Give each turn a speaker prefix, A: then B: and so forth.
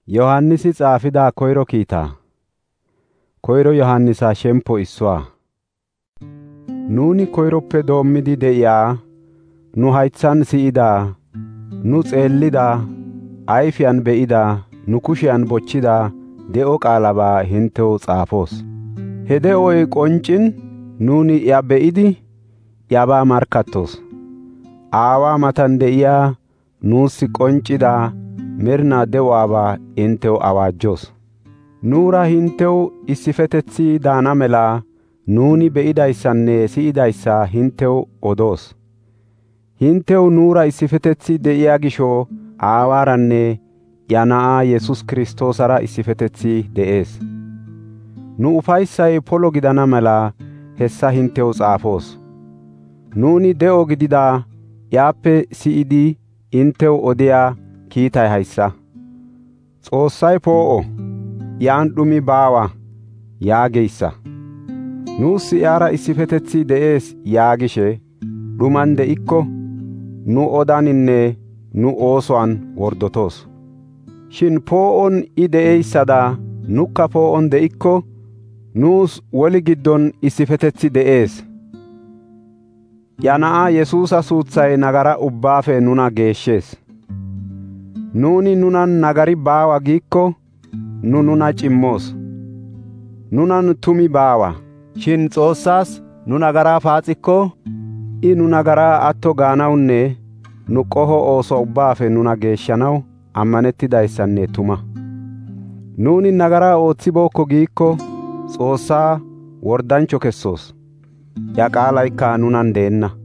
A: Yohannisi xaafida koyro kiitaa. Koyro Yohannisa shempo issuwa. Nuuni koyroppe doommidi de'iya, nu haythan si7ida, nu xeellida, ayfiyan be7ida, nu kushiyan bochida de7o qaalaba hintew xaafoos. He de7oy qoncin nuuni iya be7idi iyabaa markattoos. Aawa matan de7iya nuus qoncida merinaa de7uwabaa hintew awaajjoos. Nuura hintew issifetethi daana mela nuuni be7idaysanne si7idaysa hintew odoos. Hintew nuura issifetethi de7iya gisho Aawaranne iya Na7aa Yesuus Kiristoosara issifetethi de7ees. Nu ufaysay polo gidana mela hessa hintew xaafoos. Nuuni de7o gidida iyappe si7idi hintew odiya kiitay haysa: Xoossay poo7o, iyan dhumi baawa yaageysa. Nuus iyara issifetethi de7ees yaagishe dhuman de7ikko nu odaninne nu oosuwan wordotoos. Shin poo7on I de7eysada nukka poo7on de7ikko nuus woli giddon issifetethi de7ees. Iya Na7aa Yesuusa suuthay nagara ubbaafe nuna geeshshees. Nuuni nunan nagari baawa giikko nuna cimmoos. Nunan tumi baawa. Shin Xoossaas nu nagaraa paaxikko I nu nagaraa atto gaanawunne nu qoho ooso ubbaafe nuna geeshshanaw ammanettidaysanne tuma. Nuuni nagaraa oothibookko giikko Xoossaa wordancho kessoos; iya qaalaykka nunan deenna.